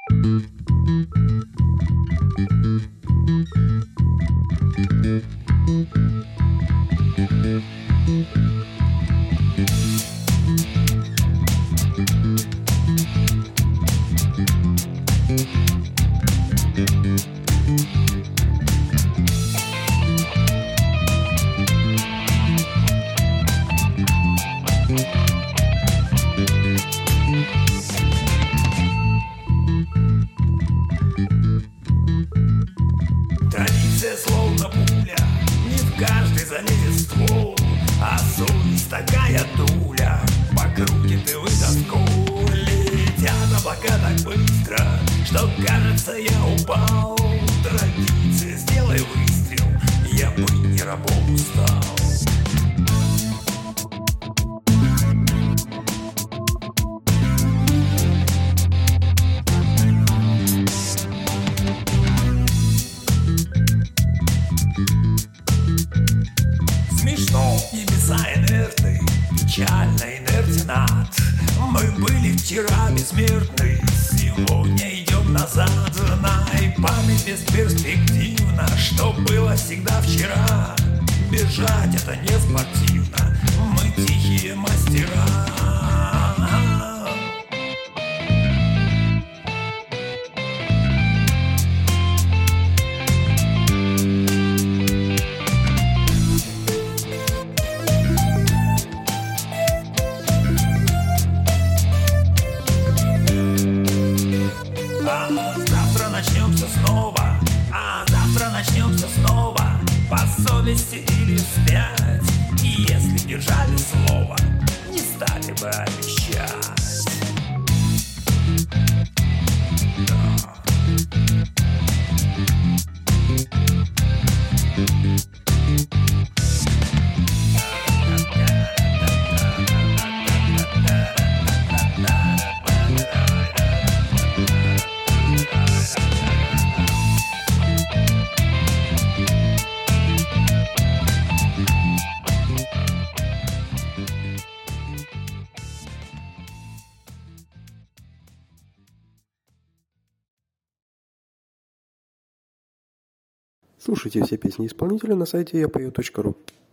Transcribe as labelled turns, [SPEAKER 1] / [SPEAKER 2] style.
[SPEAKER 1] Традиция словно пуля, не в каждый залезет ствол, а совесть такая дуля, покрутит и вытоску. Летят облака так быстро, что кажется я упал. Традиция, сделай выстрел, я бы не рабом стал. Смешно, небеса инертны, печально инертен ад. Мы были вчера бессмертны, сегодня идем назад. Знай, память бесперспективна, что было всегда вчера. Бежать это не спортивно, мы тихие мастера. Завтра начнемся снова, по совести или вспять. И если держали слово, не стали бы обещать. Да.
[SPEAKER 2] Слушайте все песни исполнителя на сайте yapою.ru.